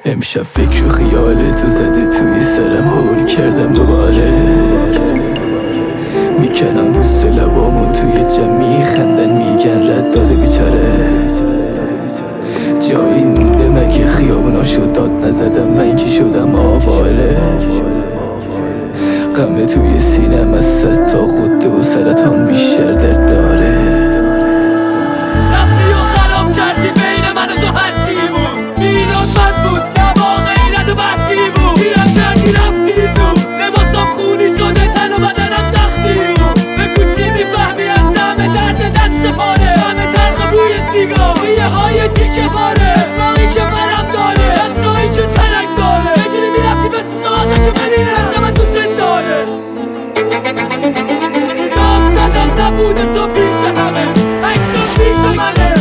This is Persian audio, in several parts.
امشب فکر و خیالتو زده توی سرم، هول کردم دوباره. میکنم بوست لبامو توی جمع، میخندن میگن رد داده بیچاره. جایی مونده مگه خیابوناشو داد نزدم من که شدم آواره. غم توی سینم از 100 تا غده و سرطان بیشتر درد داره. رفتی و خراب کردی بین من و تو هرچی بود، میران بد بود نه واقعیت و وحشی بود. میرم کردی رفتی زود، لباسم خونی شده تن و بدنم زخمی بود. بگو چی میفهمی از دم درد دست پاره، دم تلخ بوی سیگار، ریه های تیکه باره، اسمایی که برم داره، دستایی که ترک داره. یه جوری میرفتی به ساعته که ببینه من دوست داره. داد زدم نبوده تو پیش همه، اکتون پیش منه.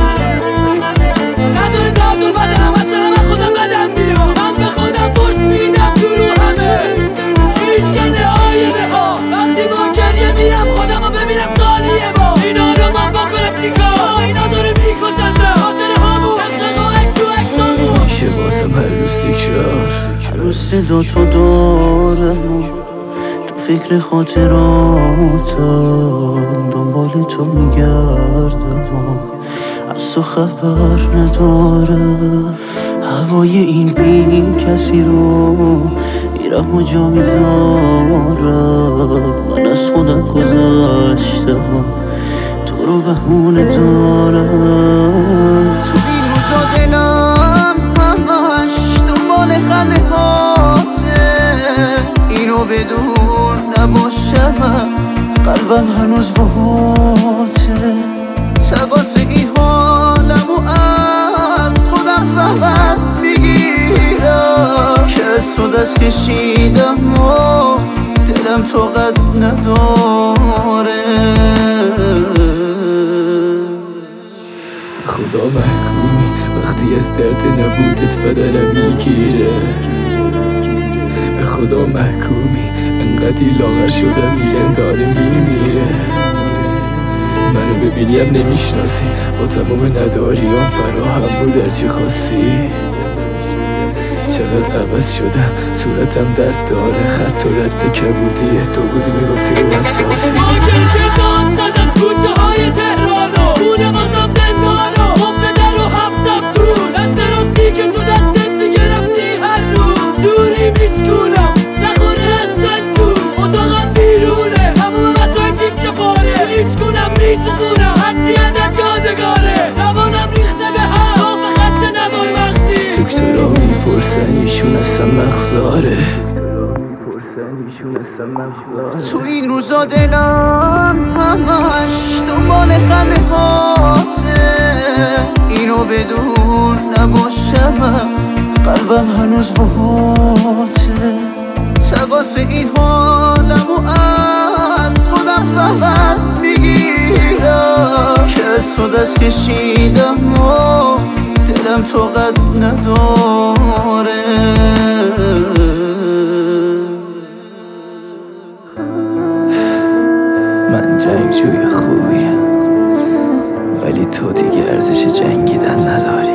نداره دادور بدنم اصلا من خودم بدم میام. من به خودم فرش میدم تو رو همه. میشکنه آینه ها وقتی با گریه میرم خودم رو ببینم سالیه با. اینا رو من بکنم چیکار؟ اینا داره میکشن به خاطر همون اخلاق و عشق و اکتامون. میشه واسم هر روز تکرار، هر روز صدا تو دارم، تو فکر خاطراتم، دنبال تو میگردم، از تو خبر ندارم. هوای این بی کسی رو میرم و جا میذارم. من از خودم گذشتم، تو رو بهونه دارم. تو این روزا دلم همش دنبال خنده هاته، اینو بدون نباشم قلبم هنوز باهاته. تقاصی حالمو از خودم فقط میگیرم که از تو دست کشیدم و دلم طاقت نداره. خدا محکومی وقتی از درد نبودت بدنم میگیره. به خدا محکومی انقدی لاغر شدم میگن داره میمیره. منو ببینیم نمیشناسی، با تمام نداریام فراهم بود هرچی خواستی. چقدر عوض شدم صورتم درد داره، خط و رد کبودیه تو بودی میگفتی رو اساسی. آگر که داد زدم کوچه های تهرانو، خونه بازم زندانو، مفت در و هفتم تو دست راستی که تو دستت میگرفتی هر روز. جوری میشکونم نخوره هستن توش، اتاقم بیرونه هموم مسای تیکه پاره. میشکونم میسوزونم هرچی ازت یادگاره، روانم ریخته به هم باف خط نوای مغزی. دکترها میپرسن ایشون اصلا مغزاره. تو این روزا دلم همش دنبال خنده هاته، اینو بدون نباشم قلبم هنوز باهاته. تقاص این حالمو از خودم فقط میگیرم که از تو دست کشیدم و دلم طاقت نداره. من جنگجوی خوبیم ولی تو دیگه ارزش جنگیدن نداری.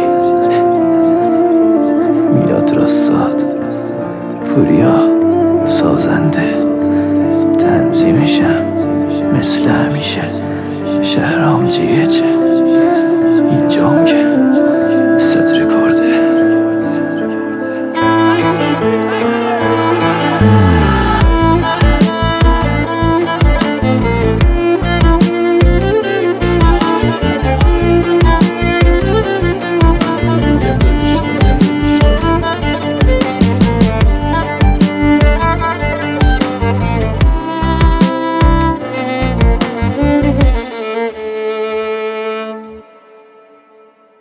میلاد راساد، پوریا سازنده، تنظیمشم مثل همیشه شهرام جیهچه.